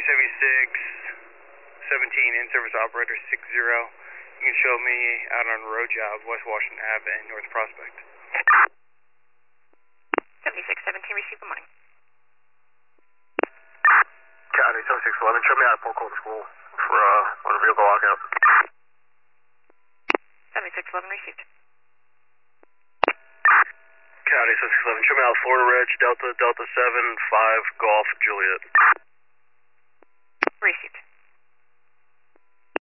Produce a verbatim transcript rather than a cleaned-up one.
seventy-six seventeen, in-service operator six zero. You can show me out on road job, West Washington Avenue and North Prospect. seventy-six seventeen, receive, good morning. County seventy-six eleven, show me out at Port Colton School for uh, on a vehicle lockout. seventy-six eleven, received. County seventy-six eleven, show me out Florida Ridge, Delta, Delta seven five, Golf, Juliet. Received.